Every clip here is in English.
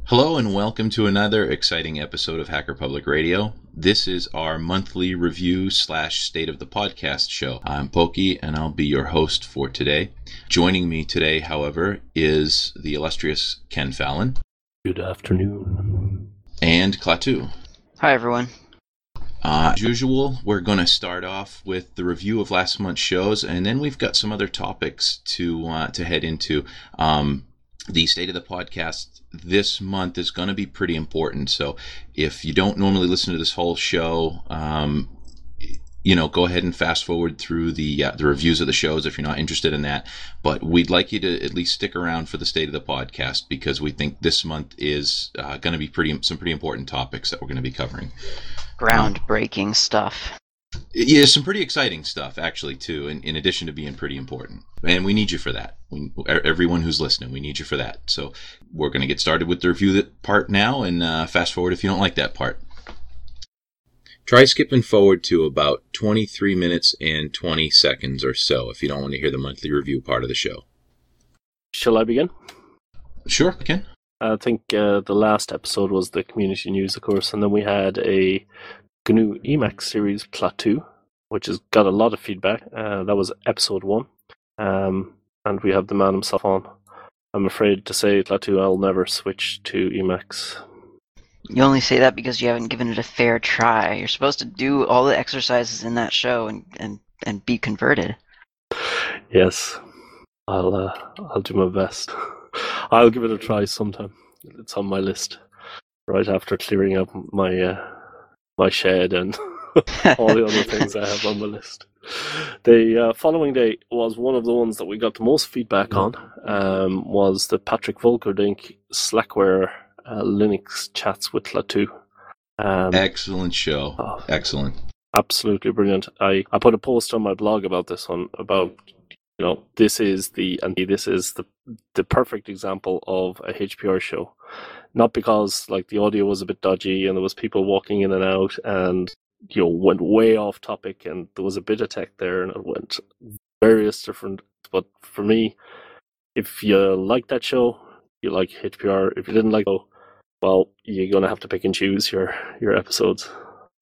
Hello and welcome to another exciting episode of Hacker Public Radio. This is our monthly review / state of the podcast show. I'm Pokey and I'll be your host for today. Joining me today, however, is the illustrious Ken Fallon. Good afternoon. And Klaatu. Hi, everyone. As usual, we're going to start off with the review of last month's shows, and then we've got some other topics to head into. The state of the podcast this month is going to be pretty important. So if you don't normally listen to this whole show, go ahead and fast forward through the reviews of the shows if you're not interested in that. But we'd like you to at least stick around for the state of the podcast because we think this month is going to be some pretty important topics that we're going to be covering. Groundbreaking stuff. Yeah, some pretty exciting stuff, actually, too, in addition to being pretty important. And we need you for that. Everyone who's listening, we need you for that. So we're going to get started with the review part now, and fast forward if you don't like that part. Try skipping forward to about 23 minutes and 20 seconds or so if you don't want to hear the monthly review part of the show. Shall I begin? Sure, I can. I think the last episode was the community news, of course, and then we had a GNU Emacs series Klaatu, which has got a lot of feedback. That was episode 1. And we have the man himself on. I'm afraid to say, Klaatu, I'll never switch to Emacs. You only say that because you haven't given it a fair try. You're supposed to do all the exercises in that show and be converted. Yes, I'll do my best. I'll give it a try sometime. It's on my list right after clearing up my shed and all the other things I have on my list. The following day was one of the ones that we got the most feedback on. Was the Patrick Volkerdink Slackware Linux chats with Klaatu. Excellent show. Oh, excellent. Absolutely brilliant. I put a post on my blog about this one about this is the perfect example of a HPR show. Not because the audio was a bit dodgy and there was people walking in and out and went way off topic and there was a bit of tech there and it went various different. But for me, if you like that show, you like HPR. If you didn't like it, well, you're gonna have to pick and choose your episodes.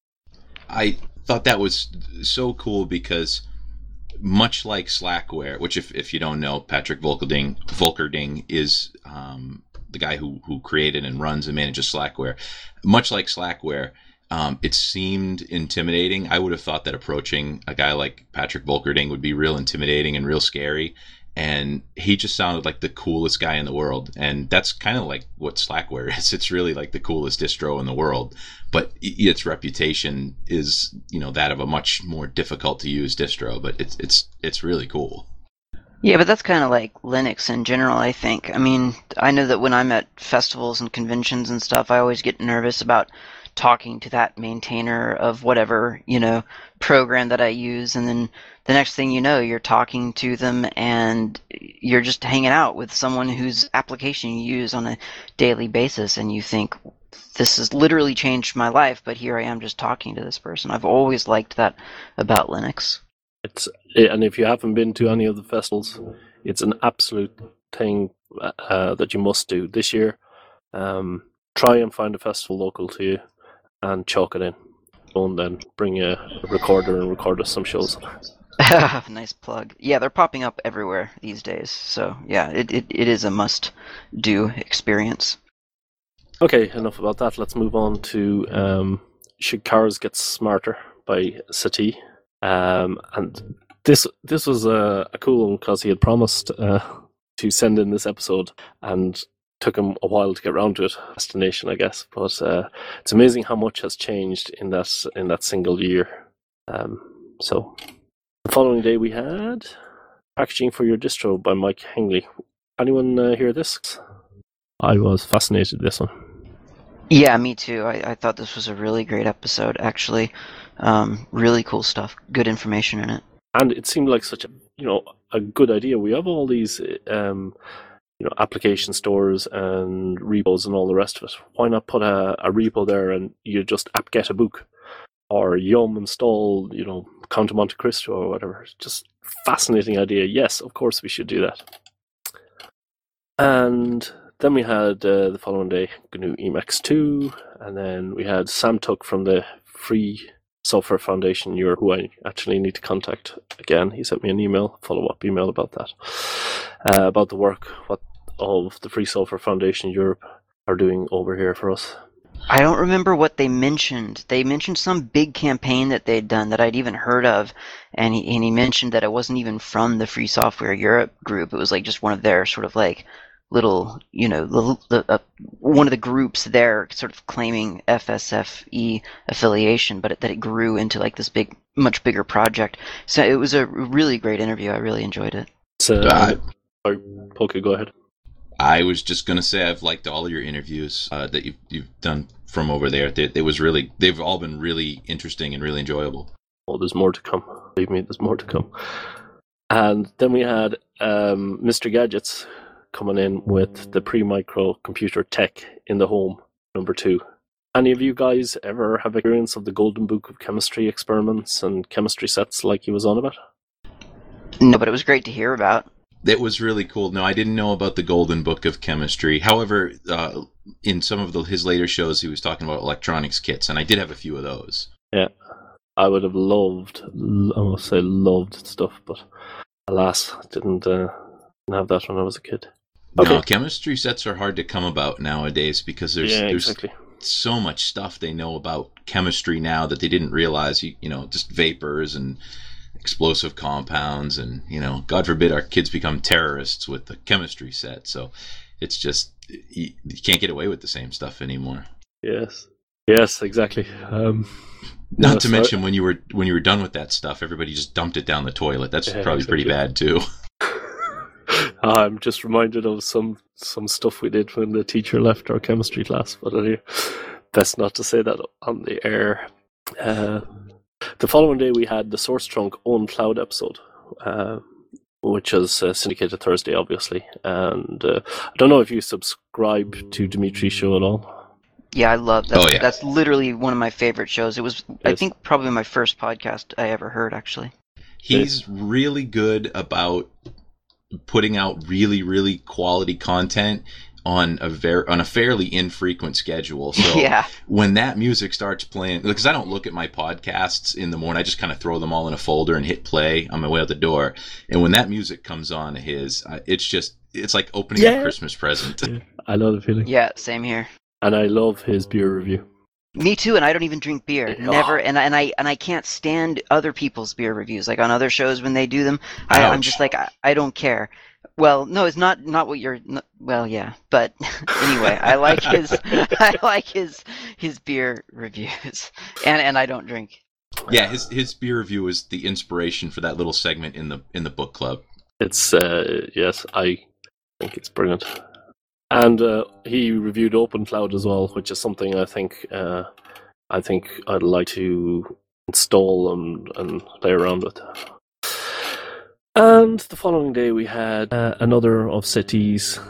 I thought that was so cool because much like Slackware, which if you don't know, Patrick Volkerding is the guy who created and runs and manages Slackware. Much like Slackware, it seemed intimidating. I would have thought that approaching a guy like Patrick Volkerding would be real intimidating and real scary. And he just sounded like the coolest guy in the world. And that's kind of like what Slackware is. It's really like the coolest distro in the world. But its reputation is, that of a much more difficult to use distro. But it's really cool. Yeah, but that's kind of like Linux in general, I think. I mean, I know that when I'm at festivals and conventions and stuff, I always get nervous about talking to that maintainer of whatever, program that I use, and then the next thing you know, you're talking to them and you're just hanging out with someone whose application you use on a daily basis, and you think, this has literally changed my life, but here I am just talking to this person. I've always liked that about Linux. And if you haven't been to any of the festivals, it's an absolute thing that you must do this year. Try and find a festival local to you and chalk it in. And then bring a recorder and record us some shows. Nice plug. Yeah, they're popping up everywhere these days. So yeah, it is a must-do experience. Okay, enough about that. Let's move on to Should Cars Get Smarter by Satie. And this was a cool one because he had promised to send in this episode and took him a while to get around to it. Destination, I guess, but it's amazing how much has changed in that single year. So the following day we had Packaging for Your Distro by Mike Hengley. Anyone hear this? I was fascinated with this one. Yeah, me too. I thought this was a really great episode, actually. Really cool stuff. Good information in it. And it seemed like such a good idea. We have all these application stores and repos and all the rest of it. Why not put a repo there and you just apt-get a book? Or yum install, Count of Monte Cristo or whatever. Just fascinating idea. Yes, of course we should do that. And Then we had the following day GNU Emacs 2, and then we had Sam Tuck from the Free Software Foundation Europe, who I actually need to contact again. He sent me an email, follow-up email about that, about the work of the Free Software Foundation Europe are doing over here for us. I don't remember what they mentioned. They mentioned some big campaign that they'd done that I'd even heard of, and he mentioned that it wasn't even from the Free Software Europe group. It was like just one of their sort of like little, one of the groups there sort of claiming FSFE affiliation, but that it grew into like this big, much bigger project. So it was a really great interview. I really enjoyed it. Okay, go ahead. I was just going to say I've liked all of your interviews that you've done from over there. They've all been really interesting and really enjoyable. Oh, there's more to come. Believe me, there's more to come. And then we had Mr. Gadgets coming in with the pre-micro computer tech in the home, number 2. Any of you guys ever have experience of the Golden Book of Chemistry experiments and chemistry sets like he was on about? No, but it was great to hear about. It was really cool. No, I didn't know about the Golden Book of Chemistry. However, in some of his later shows, he was talking about electronics kits, and I did have a few of those. Yeah, I would have loved stuff, but alas, didn't have that when I was a kid. Okay. No, chemistry sets are hard to come about nowadays because there's exactly. So much stuff they know about chemistry now that they didn't realize. Just vapors and explosive compounds, and God forbid our kids become terrorists with the chemistry set. So it's just you can't get away with the same stuff anymore. Yes, exactly. Not to mention when you were done with that stuff, everybody just dumped it down the toilet. That's probably pretty bad too. I'm just reminded of some stuff we did when the teacher left our chemistry class, but anyway, best not to say that on the air. The following day we had the Source Trunk Own Cloud episode, which is syndicated Thursday, obviously. And I don't know if you subscribe to Dimitri's show at all. Yeah, I love that. Oh, yeah. That's literally one of my favorite shows. It was, yes. I think, probably my first podcast I ever heard, actually. He's really good about putting out really, really quality content on a fairly infrequent schedule. So yeah. When that music starts playing, because I don't look at my podcasts in the morning, I just kind of throw them all in a folder and hit play on my way out the door. And when that music comes on, it's like opening a Christmas present. Yeah, I love the feeling. Yeah, same here. And I love his beer review. Me too, and I don't even drink beer. Never, and I can't stand other people's beer reviews. Like on other shows when they do them, I'm just like I don't care. Well, no, it's not what you're. Well, yeah, but anyway, I like his beer reviews, and I don't drink. Yeah, his beer review is the inspiration for that little segment in the book club. It's yes, I think it's brilliant. And he reviewed Open Cloud as well, which is something I think I'd like to install and play around with. And the following day we had another of City's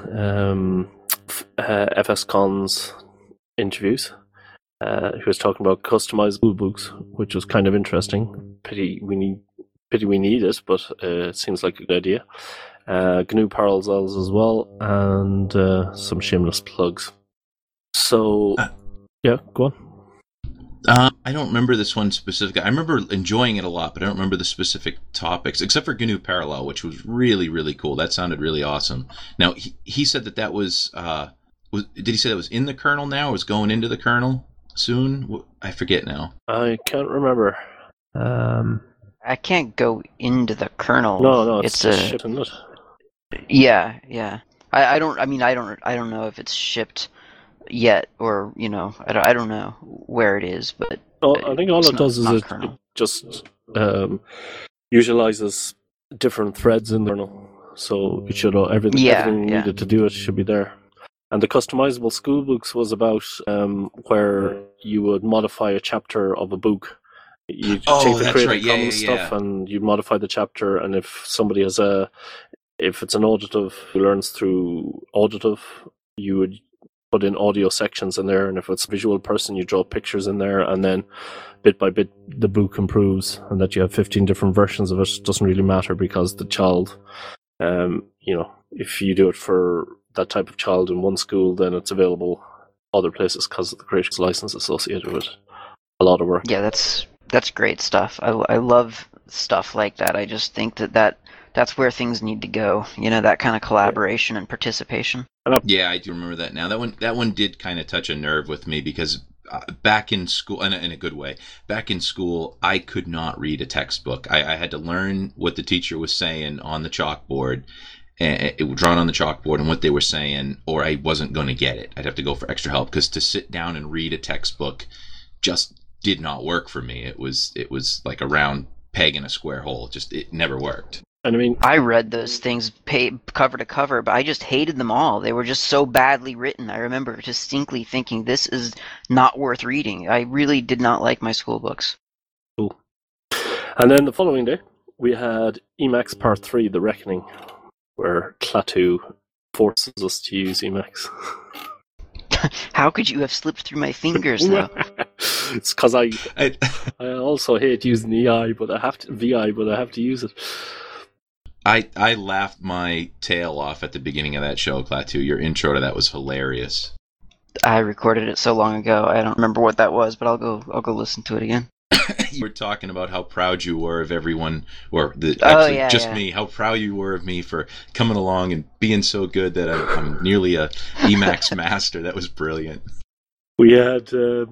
FSCon's interviews. He was talking about customizable books, which was kind of interesting. Pity we need it, but it seems like a good idea. GNU Parallels as well, and some shameless plugs. So, yeah, go on. I don't remember this one specifically. I remember enjoying it a lot, but I don't remember the specific topics, except for GNU Parallel, which was really, really cool. That sounded really awesome. Now, he said that was did he say that was in the kernel now, or was going into the kernel soon? I forget now. I can't remember. I can't go into the kernel. No, it's shipped, isn't it? Yeah. I don't know if it's shipped yet, or I don't know where it is, but I think all it does is it just utilizes different threads in the kernel, so it should everything needed to do it should be there. And the customizable school books was about where you would modify a chapter of a book. You take the Creative Commons stuff and you modify the chapter, and if somebody has if it's an auditive who learns through auditive, you would put in audio sections in there, and if it's a visual person, you draw pictures in there, and then bit by bit the book improves, and that you have 15 different versions of it doesn't really matter, because the child, if you do it for that type of child in one school, then it's available other places because of the creators license associated with it. A lot of work. Yeah, that's great stuff. I love stuff like that. I just think that's where things need to go. That kind of collaboration and participation. Yeah, I do remember that now. That one did kind of touch a nerve with me because back in school, in a good way, back in school, I could not read a textbook. I had to learn what the teacher was saying on the chalkboard, and it was drawn on the chalkboard and what they were saying, or I wasn't going to get it. I'd have to go for extra help because to sit down and read a textbook just did not work for me. It was like a round peg in a square hole. It never worked. And I mean, I read those things cover to cover, but I just hated them all. They were just so badly written. I remember distinctly thinking, this is not worth reading. I really did not like my school books. Cool. And then the following day, we had Emacs Part 3, The Reckoning, where Klaatu forces us to use Emacs. How could you have slipped through my fingers, though? It's because I also hate using VI, but I have to use it. I laughed my tail off at the beginning of that show, Klaatu. Your intro to that was hilarious. I recorded it so long ago, I don't remember what that was, but I'll go listen to it again. You were talking about how proud you were of everyone, or me, how proud you were of me for coming along and being so good that I'm nearly a Emacs master. That was brilliant. We had,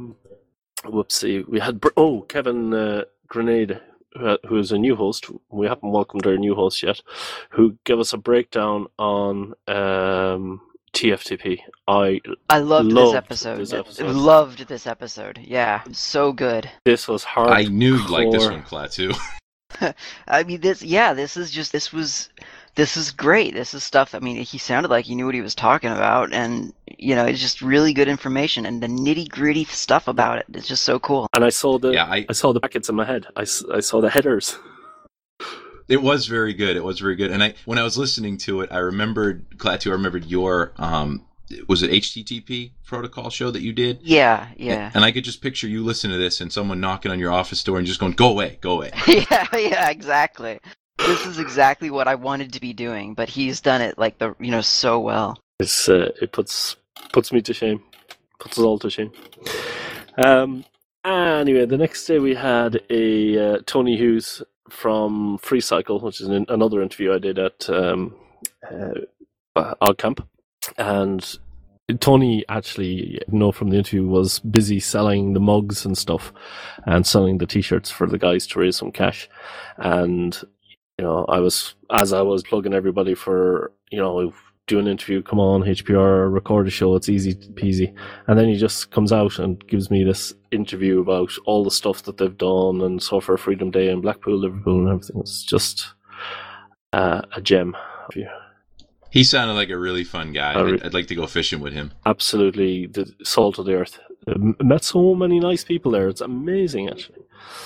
Kevin Grenade, who is a new host. We haven't welcomed our new host yet, who gave us a breakdown on TFTP. I loved this episode. Loved this episode. Yeah, so good. This was hard. I knew you'd like this one, Klaatu. I mean, this is great. This is stuff. I mean, he sounded like he knew what he was talking about, and it's just really good information, and the nitty gritty stuff about it. It's just so cool. And I saw the brackets in my head. I saw the headers. It was very good. And when I was listening to it, I remembered, Klaatu, I remembered your, was it HTTP protocol show that you did? Yeah. And I could just picture you listening to this and someone knocking on your office door and just going, go away. Yeah, exactly. This is exactly what I wanted to be doing, but he's done it so well. It puts me to shame. Puts us all to shame. Anyway, the next day we had a Tony Hughes from Free Cycle, which is another interview I did at OggCamp. And Tony actually, from the interview, was busy selling the mugs and stuff and selling the t-shirts for the guys to raise some cash. And, I was plugging everybody for, do an interview, come on, HPR, record a show, it's easy peasy. And then he just comes out and gives me this interview about all the stuff that they've done and Software Freedom Day and Blackpool, Liverpool and everything. It's just a gem. He sounded like a really fun guy. I'd like to go fishing with him. Absolutely, the salt of the earth. Met so many nice people there. It's amazing, actually.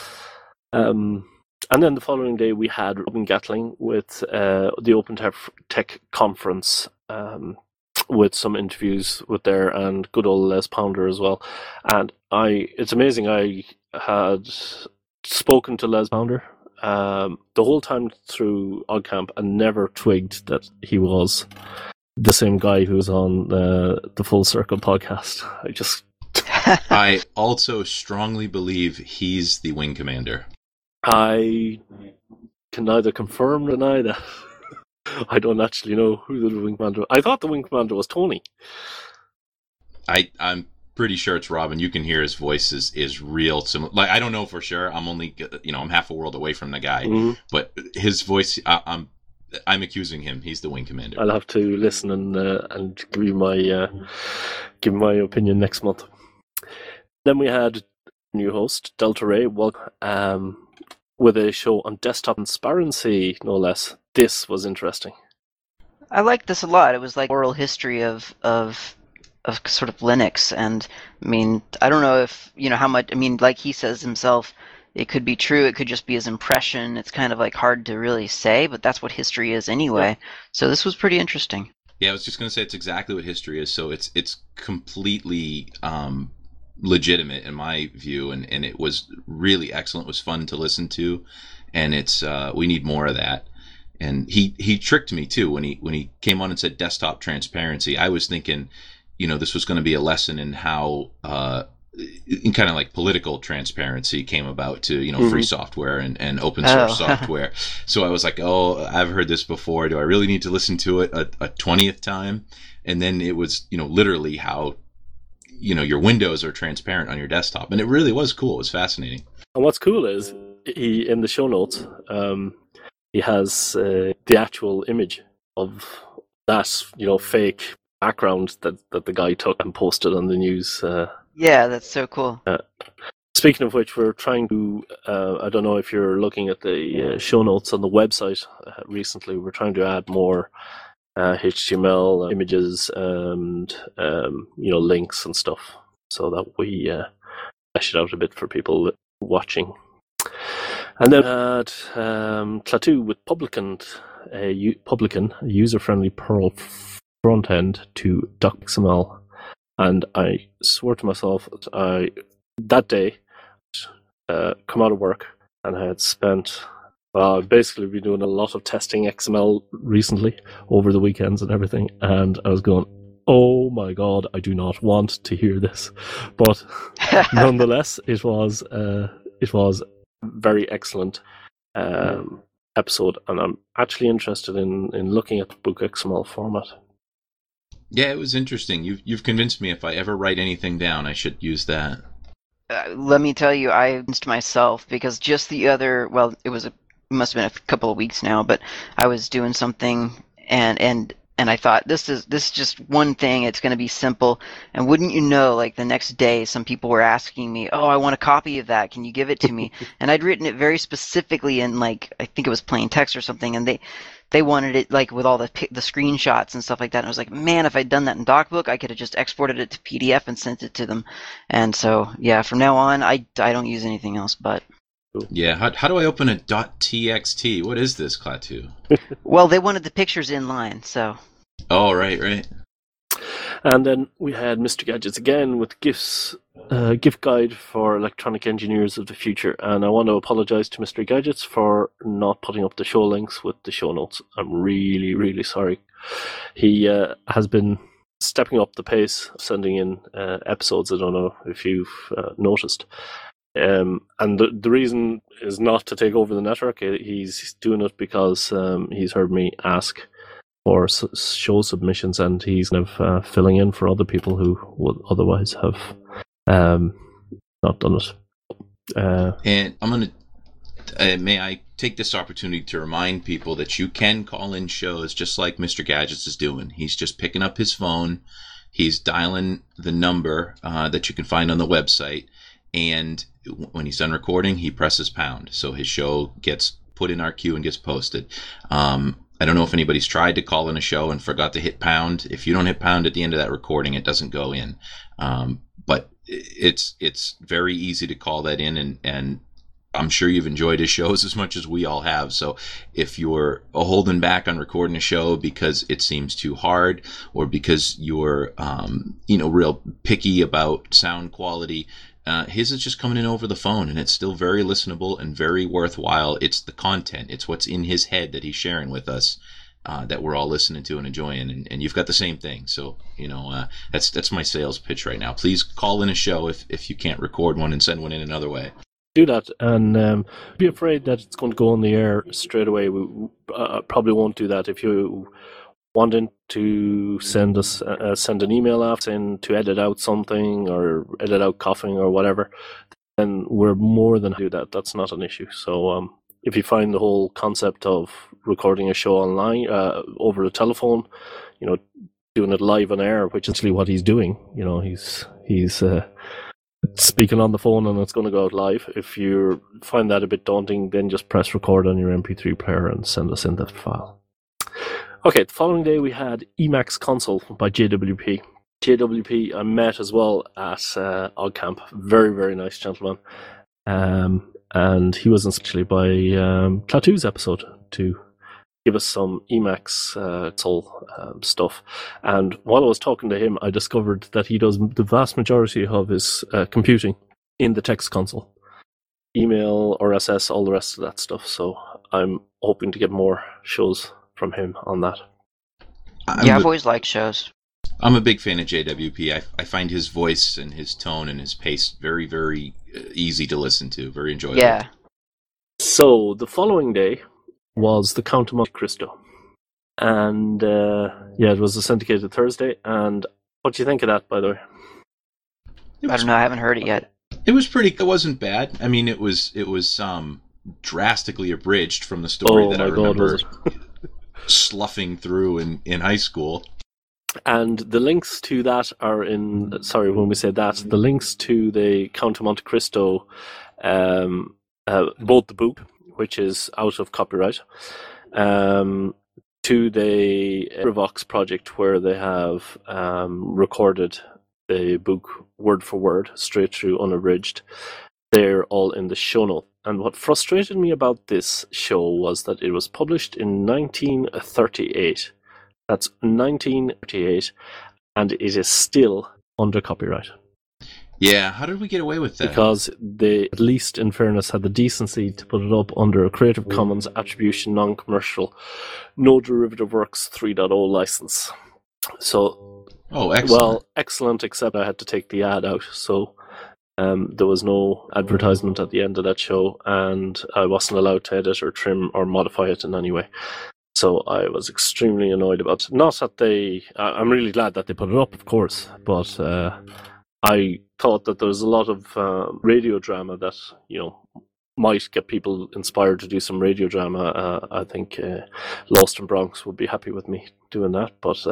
And then the following day we had Robin Gatling with the Open Tech Conference with some interviews with there and good old Les Pounder as well. And it's amazing, I had spoken to Les Pounder the whole time through OggCamp and never twigged that he was the same guy who was on the Full Circle podcast. I also strongly believe he's the wing commander. I can neither confirm nor deny that. I don't actually know who the wing commander was. I thought the wing commander was Tony. I'm pretty sure it's Robin. You can hear his voice is real. Like, I don't know for sure. I'm only, I'm half a world away from the guy. Mm-hmm. But his voice, I'm accusing him. He's the wing commander. I'll have to listen and give you my opinion next month. Then we had new host Delta Ray, with a show on desktop transparency, no less. This was interesting. I liked this a lot. It was like oral history of sort of Linux, and I mean, I don't know if how much. I mean, like he says himself, it could be true. It could just be his impression. It's kind of like hard to really say, but that's what history is anyway. Yeah. So this was pretty interesting. Yeah, I was just going to say it's exactly what history is. So it's completely legitimate in my view, and it was really excellent. It was fun to listen to, and it's we need more of that. And he tricked me too when he came on and said desktop transparency. I was thinking, this was going to be a lesson in how in kind of like political transparency came about to free software and open source software. So I was like, oh, I've heard this before. Do I really need to listen to it a 20th time? And then it was literally how your windows are transparent on your desktop, and it really was cool. It was fascinating. And what's cool is he, in the show notes, he has the actual image of that fake background that the guy took and posted on the news. Yeah, that's so cool. Speaking of which, we're trying to, I don't know if you're looking at the show notes on the website recently, we're trying to add more HTML images and, links and stuff so that we flesh it out a bit for people watching. And then at Klaatu with Publican, a user-friendly Perl front end to DocXML. And I swore to myself that day come out of work, and I had spent I've basically been doing a lot of testing XML recently over the weekends and everything, and I was going, oh my god, I do not want to hear this. But nonetheless, it was very excellent episode, and I'm actually interested in looking at the book XML format. Yeah, it was interesting. You've convinced me if I ever write anything down, I should use that. Let me tell you, I convinced myself because just the other, well, it must have been a couple of weeks now, but I was doing something and I thought this is just one thing. It's going to be simple. And wouldn't you know, like the next day, some people were asking me, "Oh, I want a copy of that. Can you give it to me?" And I'd written it very specifically in I think it was plain text or something, and they wanted it like with all the screenshots and stuff like that. And I was like, man, if I'd done that in DocBook, I could have just exported it to PDF and sent it to them. And so, yeah, from now on, I don't use anything else but. Yeah, how do I open a .txt? What is this, Klaatu? Well, they wanted the pictures in line, so. Oh, right. And then we had Mr. Gadgets again with gift guide for electronic engineers of the future. And I want to apologize to Mr. Gadgets for not putting up the show links with the show notes. I'm really, really sorry. He has been stepping up the pace, sending in episodes. I don't know if you've noticed. And the reason is not to take over the network. He's doing it because he's heard me ask for show submissions, and he's kind of filling in for other people who would otherwise have not done it. And I'm going to, may I take this opportunity to remind people that you can call in shows just like Mr. Gadgets is doing. He's just picking up his phone, he's dialing the number that you can find on the website, and when he's done recording, he presses pound. So his show gets put in our queue and gets posted. I don't know if anybody's tried to call in a show and forgot to hit pound. If you don't hit pound at the end of that recording, it doesn't go in. But it's very easy to call that in, and I'm sure you've enjoyed his shows as much as we all have. So if you're holding back on recording a show because it seems too hard, or because you're real picky about sound quality, his is just coming in over the phone, and it's still very listenable and very worthwhile. It's the content. It's what's in his head that he's sharing with us that we're all listening to and enjoying, and you've got the same thing. So, that's my sales pitch right now. Please call in a show if you can't record one and send one in another way. Do that, and be afraid that it's going to go on the air straight away. We probably won't do that. If you wanting to send an email out saying to edit out something or edit out coughing or whatever, then we're more than happy to do that. That's not an issue. So if you find the whole concept of recording a show online over the telephone, doing it live on air, which is actually what he's doing, he's speaking on the phone and it's going to go out live. If you find that a bit daunting, then just press record on your MP3 player and send us in that file. Okay, the following day we had Emacs Console by JWP. JWP I met as well at OggCamp. Very, very nice gentleman. And he was actually by Klaatu's episode to give us some Emacs console stuff. And while I was talking to him, I discovered that he does the vast majority of his computing in the text console. Email, RSS, all the rest of that stuff. So I'm hoping to get more shows from him on that. I've always liked shows. I'm a big fan of JWP. I find his voice and his tone and his pace very, very easy to listen to. Very enjoyable. Yeah. So the following day was the Count of Monte Cristo. And it was a syndicated Thursday. And what do you think of that, by the way? I don't know. I haven't heard it yet. It was pretty. It wasn't bad. I mean, it was drastically abridged from the story that I remember sloughing through in high school. And the links to that are in. Sorry, when we say that, the links to the Count of Monte Cristo, both the book, which is out of copyright, to the Revox project, where they have recorded the book word for word, straight through, unabridged. They're all in the show note. And what frustrated me about this show was that it was published in 1938. That's 1938, and it is still under copyright. Yeah, how did we get away with that? Because they, at least in fairness, had the decency to put it up under a Creative Commons Attribution Non-Commercial No Derivative Works 3.0 license. So, excellent. Well, excellent, except I had to take the ad out, so there was no advertisement at the end of that show, and I wasn't allowed to edit or trim or modify it in any way. So I was extremely annoyed about it. Not that I'm really glad that they put it up, of course, but I thought that there was a lot of radio drama that, might get people inspired to do some radio drama. I think Lost in Bronx would be happy with me doing that, but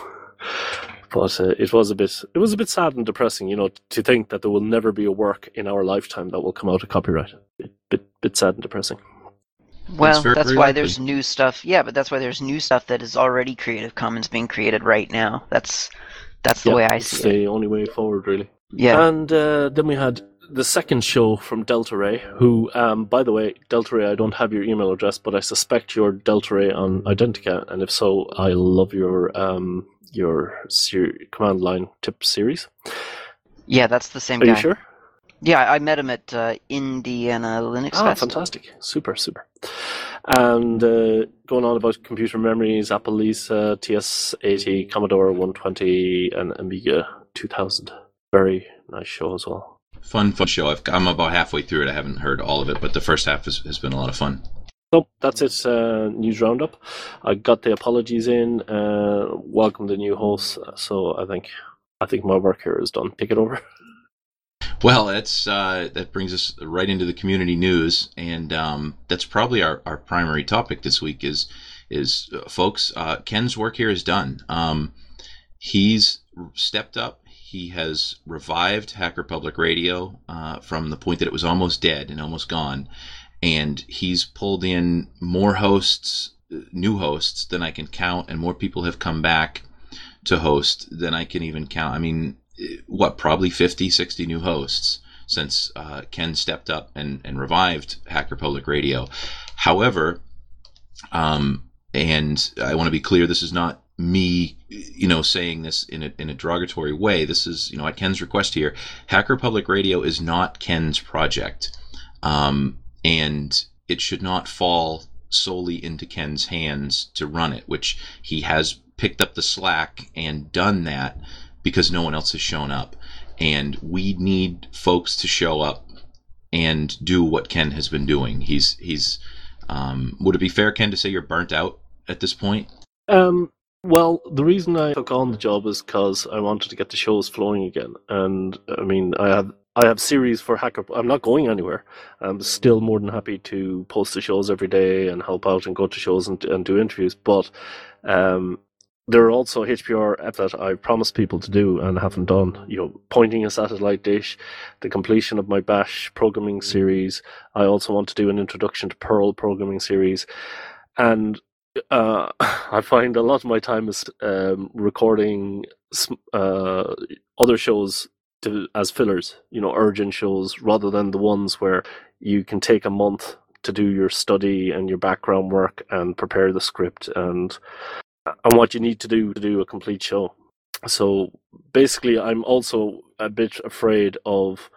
it was a bit sad and depressing, to think that there will never be a work in our lifetime that will come out of copyright. Bit sad and depressing. Well, that's why there's new stuff. Yeah, but that's why there's new stuff that is already Creative Commons being created right now. That's the way I see it. It's the only way forward, really. Yeah. And then we had the second show from Delta Ray, who, by the way, Delta Ray, I don't have your email address, but I suspect you're Delta Ray on Identica, and if so, I love your command line tip series. Yeah, that's the same guy. Are you sure? Yeah, I met him at Indiana Linux Fest. Fantastic. Super. And going on about computer memories, Apple Lisa, TS-80, Commodore 120, and Amiga 2000. Very nice show as well. Fun show. I'm about halfway through it. I haven't heard all of it, but the first half has been a lot of fun. So that's it, news roundup. I got the apologies in, welcomed the new hosts, so I think my work here is done. Take it over. Well, that brings us right into the community news, and that's probably our primary topic this week is folks, Ken's work here is done. He's stepped up. He has revived Hacker Public Radio from the point that it was almost dead and almost gone, and he's pulled in more hosts, new hosts than I can count, and more people have come back to host than I can even count. I mean, probably 50, 60 new hosts since Ken stepped up and revived Hacker Public Radio. However, and I want to be clear, this is not me, saying this in a derogatory way. This is, at Ken's request here. Hacker Public Radio is not Ken's project, and it should not fall solely into Ken's hands to run it, which he has picked up the slack and done that because no one else has shown up. And we need folks to show up and do what Ken has been doing. He's would it be fair, Ken, to say you're burnt out at this point? Well, the reason I took on the job is because I wanted to get the shows flowing again. And I mean, I have series for Hacker. I'm not going anywhere. I'm still more than happy to post the shows every day and help out and go to shows and do interviews. But there are also HPR that I promised people to do and haven't done. Pointing a satellite dish, the completion of my Bash programming series. I also want to do an introduction to Perl programming series, and I find a lot of my time is recording other shows as fillers. Urgent shows rather than the ones where you can take a month to do your study and your background work and prepare the script and what you need to do a complete show. So basically, I'm also a bit afraid of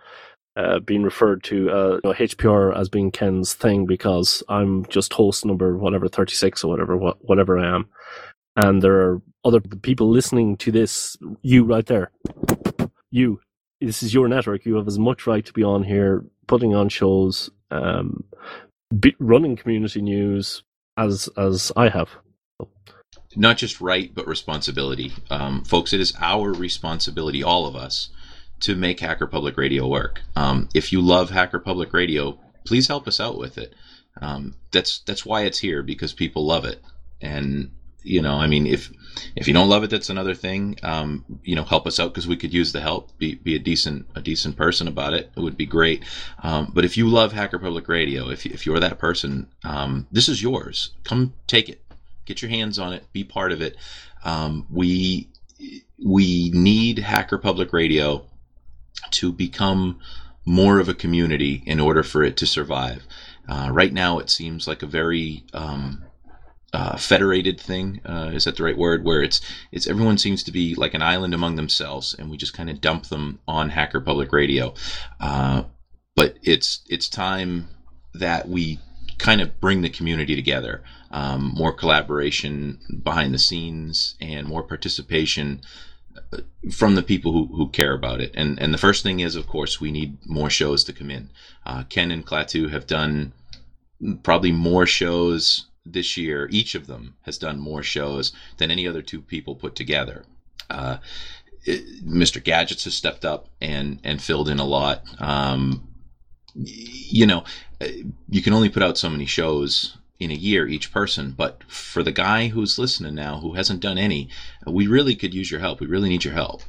being referred to HPR as being Ken's thing because I'm just host number whatever 36 or whatever I am, and there are other people listening to this. You right there, this is your network. You have as much right to be on here, putting on shows, running community news as I have. Not just right, but responsibility. Folks, it is our responsibility, all of us, to make Hacker Public Radio work. If you love Hacker Public Radio, please help us out with it. That's why it's here, because people love it. And, I mean, if you don't love it, that's another thing. Help us out, because we could use the help. Be a decent person about it. It would be great. But if you love Hacker Public Radio, if you're that person, this is yours. Come take it. Get your hands on it. Be part of it. We need Hacker Public Radio to become more of a community in order for it to survive. Right now, it seems like a very federated thing. Is that the right word? Where it's everyone seems to be like an island among themselves, and we just kind of dump them on Hacker Public Radio. But it's time that we kind of bring the community together. More collaboration behind the scenes and more participation from the people who care about it. And the first thing is, of course, we need more shows to come in. Ken and Klaatu have done probably more shows this year. Each of them has done more shows than any other two people put together. Mr. Gadgets has stepped up and filled in a lot. You can only put out so many shows in a year, each person, but for the guy who's listening now who hasn't done any, we really could use your help. We really need your help.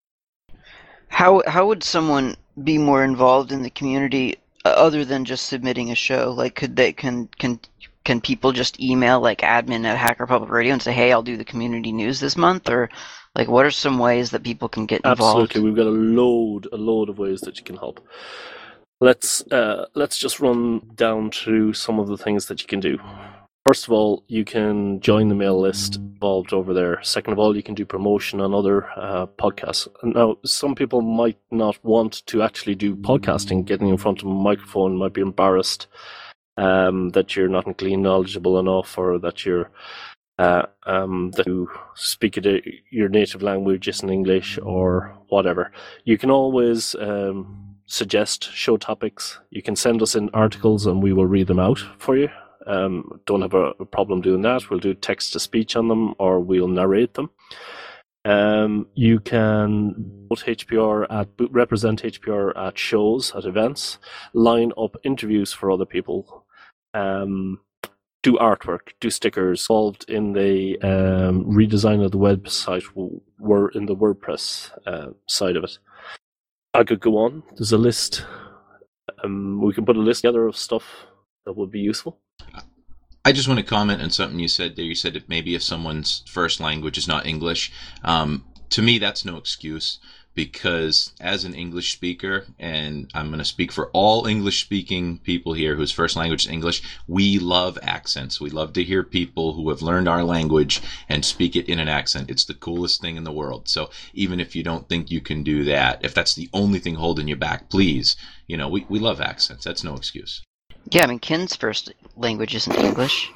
How would someone be more involved in the community other than just submitting a show? Like, can people just email like admin at Hacker Public Radio and say, hey, I'll do the community news this month? Or like, what are some ways that people can get involved? Absolutely, we've got a load of ways that you can help. Let's just run down through some of the things that you can do. First of all, you can join the mail list involved over there. Second of all, you can do promotion on other podcasts. Now, some people might not want to actually do podcasting. Getting in front of a microphone might be embarrassed that you're not clean knowledgeable enough, or that you're that you speak your native language isn't English or whatever. You can always suggest show topics. You can send us in articles and we will read them out for you. Don't have a problem doing that. We'll do text to speech on them, or we'll narrate them. You can represent HPR at shows, at events, line up interviews for other people, do artwork, do stickers. Involved in the redesign of the website, were in the WordPress side of it. I could go on. There's a list. We can put a list together of stuff that would be useful. I just want to comment on something you said there. You said that maybe if someone's first language is not English, to me that's no excuse, because as an English speaker, and I'm going to speak for all English-speaking people here whose first language is English, we love accents. We love to hear people who have learned our language and speak it in an accent. It's the coolest thing in the world. So even if you don't think you can do that, if that's the only thing holding you back, please, we love accents. That's no excuse. Yeah, I mean, Ken's first language isn't English.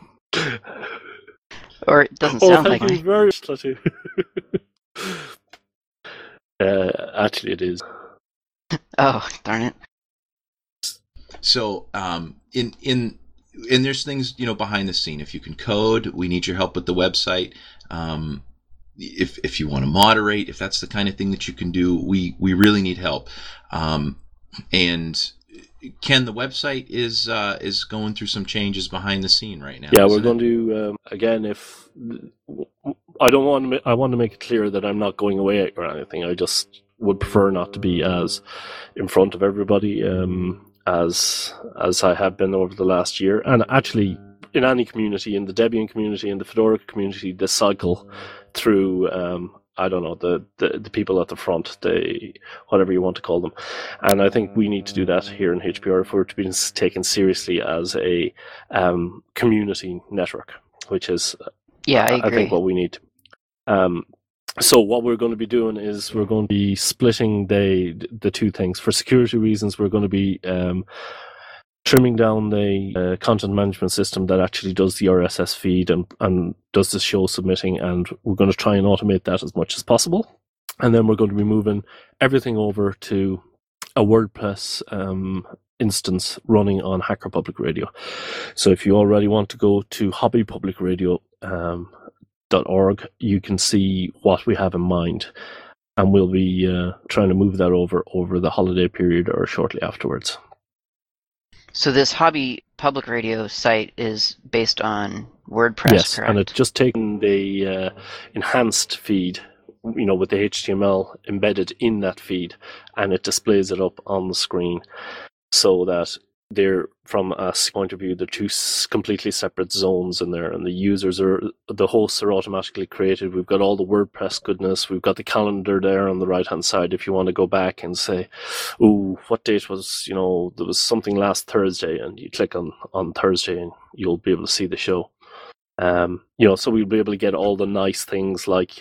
Or it doesn't sound like it. Very much. Actually, it is. Oh, darn it. So, and there's things, behind the scene. If you can code, we need your help with the website. If you want to moderate, if that's the kind of thing that you can do, we really need help. And Ken, the website is going through some changes behind the scene right now. Yeah, we're going to again. If I want to make it clear that I'm not going away or anything. I just would prefer not to be as in front of everybody as I have been over the last year. And actually, in any community, in the Debian community, in the Fedora community, the cycle through I don't know, the people at the front, whatever you want to call them. And I think we need to do that here in HPR if we're to be taken seriously as a community network, which is, I agree. I think, what we need. So what we're going to be doing is we're going to be splitting the two things. For security reasons, we're going to be trimming down the content management system that actually does the RSS feed and does the show submitting, and we're going to try and automate that as much as possible. And then we're going to be moving everything over to a WordPress instance running on Hacker Public Radio. So if you already want to go to hobbypublicradio.org, you can see what we have in mind, and we'll be trying to move that over the holiday period or shortly afterwards. So this Hobby Public Radio site is based on WordPress, yes, correct? And it's just taken the enhanced feed, with the HTML embedded in that feed, and it displays it up on the screen so that they're, from a point of view, they're two completely separate zones in there, and the hosts are automatically created. We've got all the WordPress goodness. We've got the calendar there on the right-hand side if you want to go back and say, ooh, what date was, there was something last Thursday, and you click on Thursday and you'll be able to see the show. So we'll be able to get all the nice things like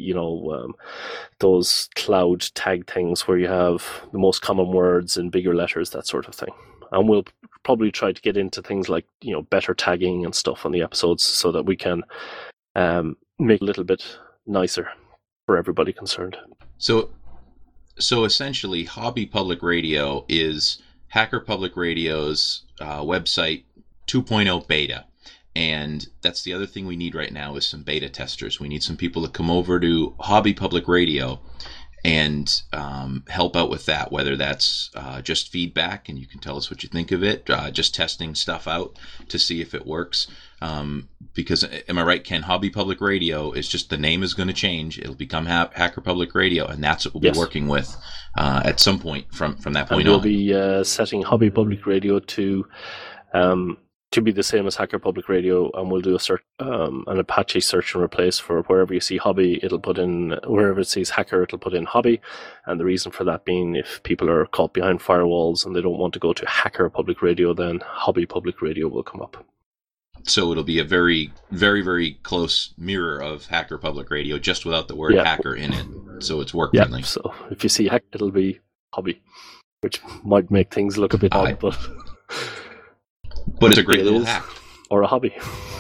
those cloud tag things where you have the most common words in bigger letters, that sort of thing. And we'll probably try to get into things like, better tagging and stuff on the episodes so that we can make it a little bit nicer for everybody concerned. So essentially, Hobby Public Radio is Hacker Public Radio's website 2.0 beta. And that's the other thing we need right now is some beta testers. We need some people to come over to Hobby Public Radio and help out with that, whether that's just feedback and you can tell us what you think of it, just testing stuff out to see if it works. Because, am I right, Ken, Hobby Public Radio is just, the name is going to change. It'll become Hacker Public Radio, and that's what we'll be working with at some point from that point on. We'll be setting Hobby Public Radio to be the same as Hacker Public Radio, and we'll do an Apache search and replace for wherever you see Hobby, it'll put in, wherever it says Hacker, it'll put in Hobby. And the reason for that being, if people are caught behind firewalls and they don't want to go to Hacker Public Radio, then Hobby Public Radio will come up. So it'll be a very, very, very close mirror of Hacker Public Radio, just without the word hacker in it. So it's work friendly. Yeah, so if you see Hacker, it'll be Hobby, which might make things look a bit odd, but it's a great little hack. Or a hobby.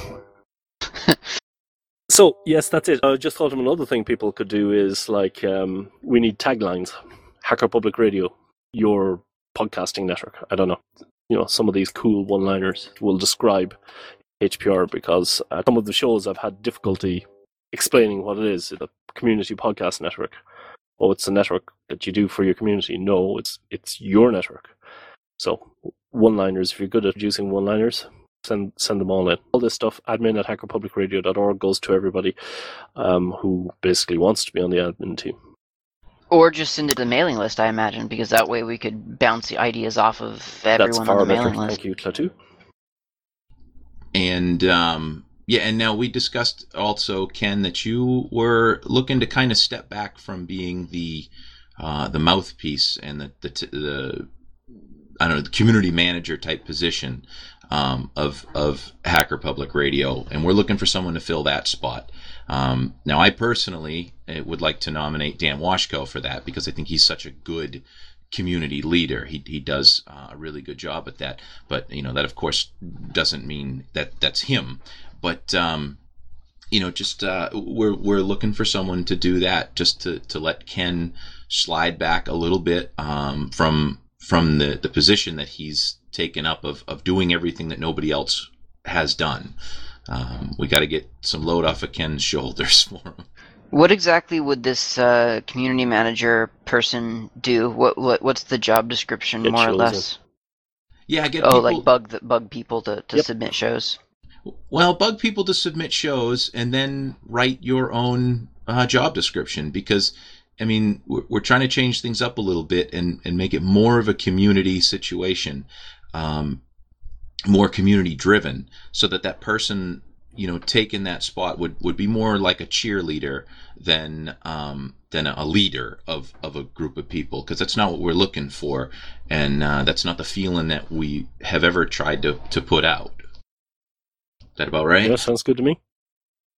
So, yes, that's it. I just thought of another thing people could do is, we need taglines. Hacker Public Radio, your podcasting network. I don't know. Some of these cool one-liners will describe HPR, because some of the shows I've had difficulty explaining what it is. The community podcast network. Oh, it's a network that you do for your community. No, it's your network. So, one-liners, if you're good at using one-liners, send them all in. All this stuff, admin@hackerpublicradio.org, goes to everybody who basically wants to be on the admin team. Or just send it to the mailing list, I imagine, because that way we could bounce the ideas off of everyone on the mailing list. Thank you, Klaatu. And and now we discussed also, Ken, that you were looking to kind of step back from being the mouthpiece and the community manager type position of Hacker Public Radio, and we're looking for someone to fill that spot. Now, I personally would like to nominate Dan Washko for that, because I think he's such a good community leader. He does a really good job at that. But that of course doesn't mean that that's him. But we're looking for someone to do that, just to let Ken slide back a little bit from the position that he's taken up of doing everything that nobody else has done. We got to get some load off of Ken's shoulders for him. What exactly would this community manager person do? What's the job description, more or less? Yeah, like bug people to submit shows. Well, bug people to submit shows, and then write your own job description, because we're trying to change things up a little bit and make it more of a community situation, more community driven, so that person, taking that spot would be more like a cheerleader than a leader of a group of people, because that's not what we're looking for, and that's not the feeling that we have ever tried to put out. Is that about right? Yeah, sounds good to me.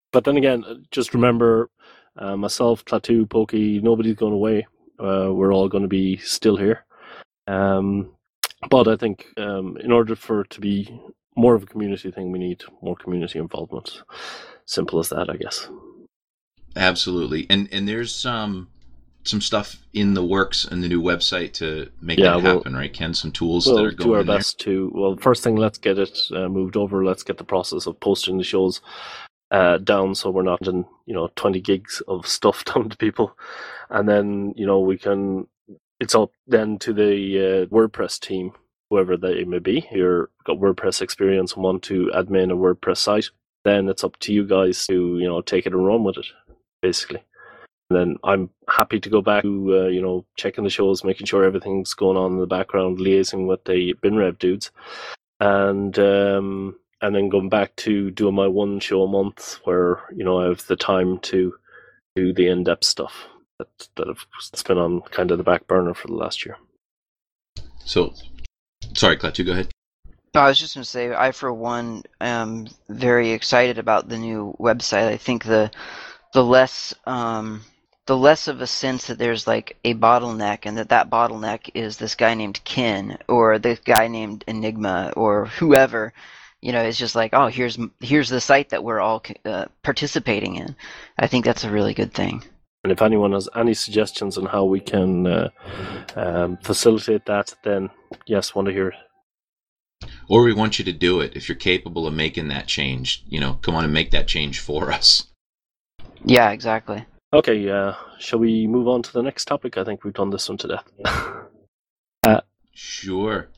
But then again, just remember, myself, Klaatu, Pokey, nobody's going away. We're all going to be still here. But I think in order for it to be more of a community thing, we need more community involvement. Simple as that, I guess. Absolutely. And there's some stuff in the works in the new website to make that happen, right, Ken? Some tools that are going do our in there. best to. Well, first thing, let's get it moved over. Let's get the process of posting the shows down, so we're not in 20 gigs of stuff down to people, and then we can. It's up then to the WordPress team, whoever they may be. You've got WordPress experience and want to admin a WordPress site. Then it's up to you guys to take it and run with it, basically. And then I'm happy to go back to checking the shows, making sure everything's going on in the background, liaising with the BinRev dudes, and then going back to doing my one show a month where I have the time to do the in-depth stuff that's been on kind of the back burner for the last year. So, sorry, Klaatu, go ahead. No, I was just going to say, I for one am very excited about the new website. I think the less of a sense that there's like a bottleneck, and that bottleneck is this guy named Ken or this guy named Enigma or whoever. It's just like, oh, here's the site that we're all participating in. I think that's a really good thing. And if anyone has any suggestions on how we can facilitate that, then yes, want to hear it. Or we want you to do it. If you're capable of making that change, come on and make that change for us. Yeah, exactly. Okay, shall we move on to the next topic? I think we've done this one to death. Sure.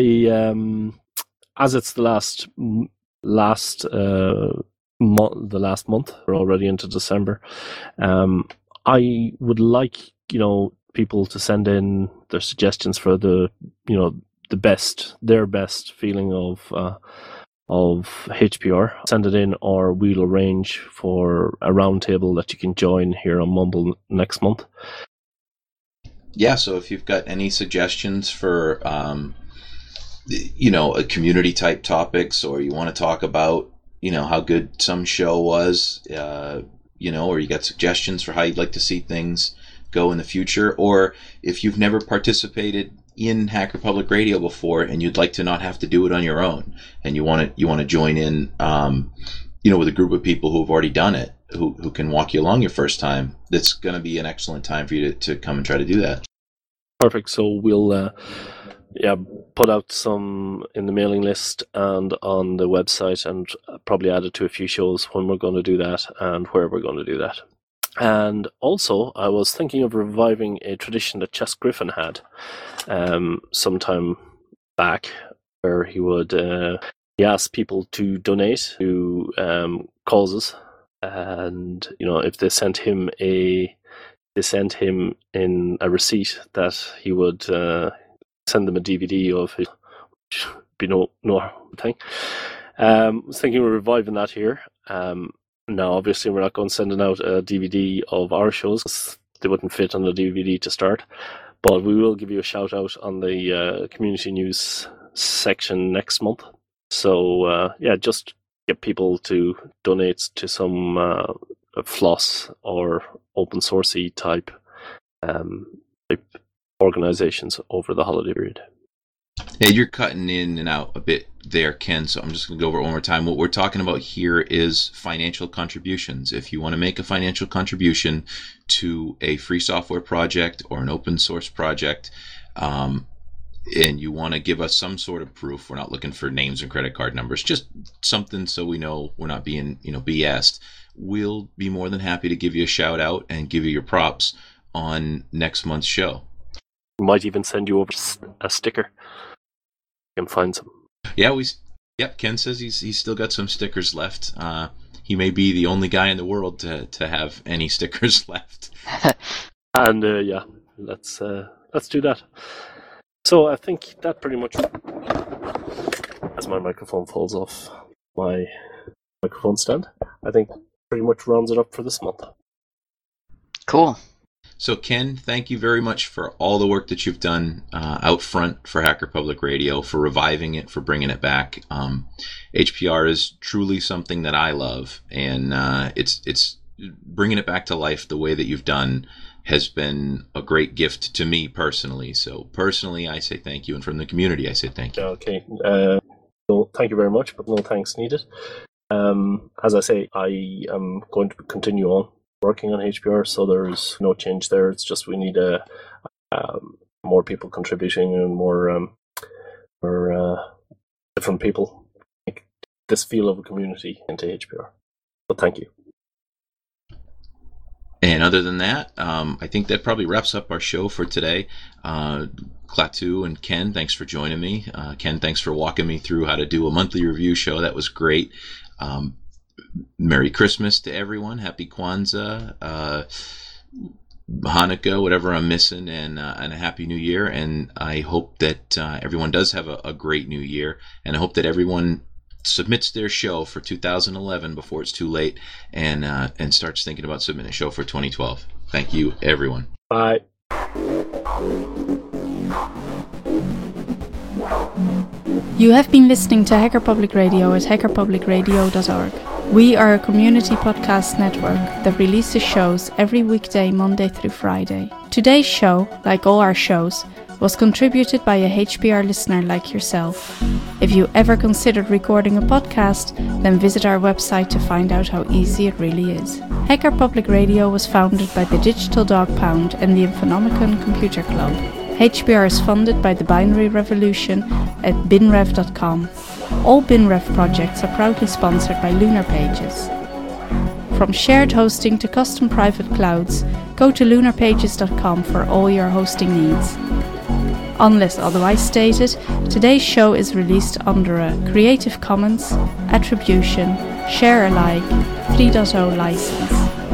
As it's the last month, we're already into December. I would like people to send in their suggestions for their best feeling of HPR. Send it in, or we'll arrange for a roundtable that you can join here on Mumble next month. Yeah, so if you've got any suggestions for a community type topics, or you want to talk about how good some show was, or you got suggestions for how you'd like to see things go in the future, or if you've never participated in Hacker Public Radio before and you'd like to not have to do it on your own, and you want to join in with a group of people who have already done it, who can walk you along your first time, that's going to be an excellent time for you to come and try to do that. Perfect. So we'll put out some in the mailing list and on the website, and probably add it to a few shows when we're going to do that and where we're going to do that. And also, I was thinking of reviving a tradition that Chess Griffin had sometime back, where he would he asked people to donate to causes, and if they sent him in a receipt, that he would send them a DVD of his, which would be no thing. I was thinking of reviving that here. Now, obviously, we're not going sending out a DVD of our shows, because they wouldn't fit on the DVD to start. But we will give you a shout out on the community news section next month. So, just get people to donate to some floss or open sourcey type organizations over the holiday period. Hey, you're cutting in and out a bit there, Ken, so I'm just going to go over it one more time. What we're talking about here is financial contributions. If you want to make a financial contribution to a free software project or an open source project, and you want to give us some sort of proof, we're not looking for names and credit card numbers, just something so we know we're not being BS'd, we'll be more than happy to give you a shout out and give you your props on next month's show. We might even send you over a sticker. You can find some. Yeah, Ken says he's still got some stickers left. He may be the only guy in the world to have any stickers left. And let's do that. So I think that pretty much, as my microphone falls off my microphone stand, I think pretty much rounds it up for this month. Cool. So, Ken, thank you very much for all the work that you've done out front for Hacker Public Radio, for reviving it, for bringing it back. HPR is truly something that I love, and it's bringing it back to life the way that you've done has been a great gift to me personally. So, personally, I say thank you, and from the community, I say thank you. Okay. So thank you very much, but no thanks needed. As I say, I am going to continue on working on HPR, so there's no change there. It's just we need more people contributing and more different people make this feel of a community into HPR. But thank you. And other than that, I think that probably wraps up our show for today. Klaatu and Ken, thanks for joining me. Ken, thanks for walking me through how to do a monthly review show. That was great. Merry Christmas to everyone. Happy Kwanzaa, Hanukkah, whatever I'm missing, and a Happy New Year. And I hope that everyone does have a great New Year. And I hope that everyone submits their show for 2011 before it's too late, and starts thinking about submitting a show for 2012. Thank you, everyone. Bye. You have been listening to Hacker Public Radio at hackerpublicradio.org. We are a community podcast network that releases shows every weekday, Monday through Friday. Today's show, like all our shows, was contributed by a HPR listener like yourself. If you ever considered recording a podcast, then visit our website to find out how easy it really is. Hacker Public Radio was founded by the Digital Dog Pound and the Infonomicon Computer Club. HPR is funded by the Binary Revolution at binrev.com. All BinRev projects are proudly sponsored by Lunar Pages. From shared hosting to custom private clouds, go to lunarpages.com for all your hosting needs. Unless otherwise stated, today's show is released under a Creative Commons Attribution Share Alike 3.0 license.